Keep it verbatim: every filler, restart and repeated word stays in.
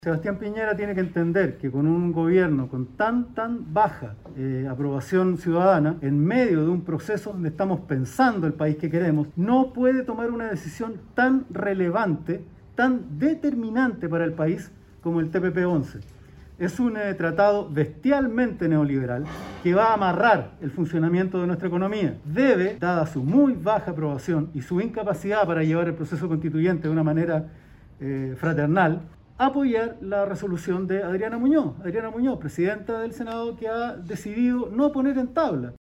Sebastián Piñera tiene que entender que con un gobierno con tan, tan baja eh, aprobación ciudadana, en medio de un proceso donde estamos pensando el país que queremos, no puede tomar una decisión tan relevante, tan determinante para el país como el T P P once. Es un eh, tratado bestialmente neoliberal que va a amarrar el funcionamiento de nuestra economía. Debe, dada su muy baja aprobación y su incapacidad para llevar el proceso constituyente de una manera eh, fraternal, apoyar la resolución de Adriana Muñoz, Adriana Muñoz, presidenta del Senado, que ha decidido no poner en tabla